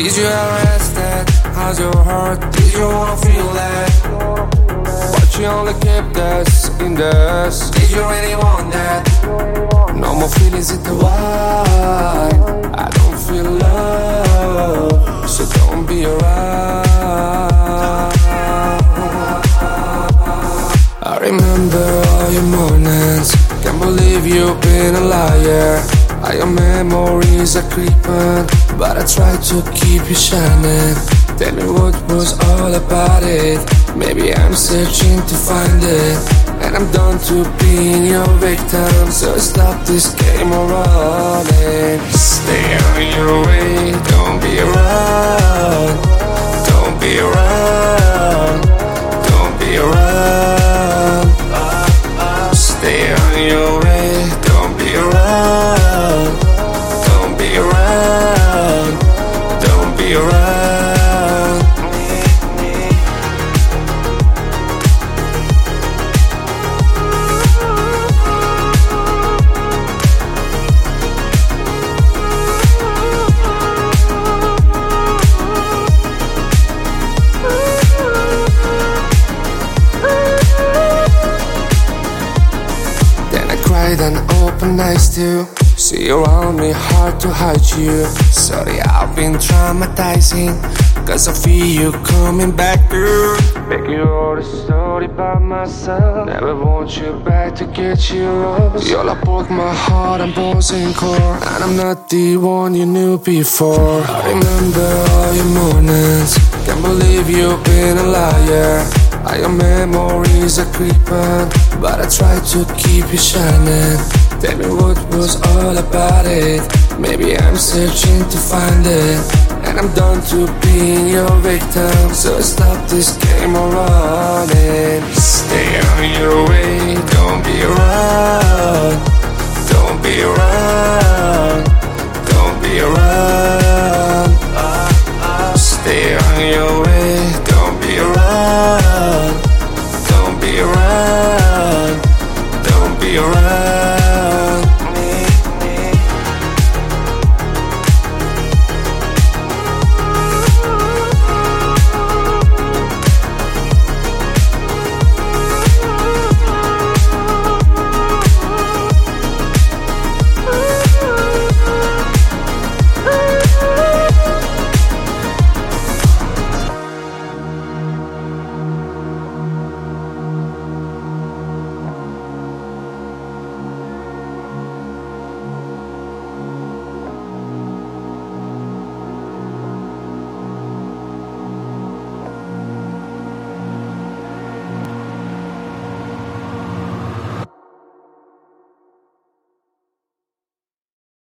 Did you ever ask that? How's your heart? Did you wanna feel that? But you only kept us in the dust. Did you really want that? No more feelings in the wild. I don't feel love, so don't be around. I remember all your mornings. Can't believe you've been a liar. All your memories are creeping, but I try to keep you shining. Tell me what was all about it. Maybe I'm searching to find it, and I'm done to being your victim. So stop this game of running. Stay on your way, don't be around. Don't be around. Don't be around. Stay on your way, don't be around. Don't be around. Don't be around. And open eyes to see around me, hard to hide you. Sorry, I've been traumatizing, cause I feel you coming back through. Make you all the story by myself. Never want you back to get you lost. You're like both my heart and bones and core, and I'm not the one you knew before. I remember all your mornings. Can't believe you've been a liar. All your memories are creeping, but I try to keep you shining. Tell me what was all about it. Maybe I'm searching to find it, and I'm done to being your victim. So stop this game of running. Stay on your way, don't be around.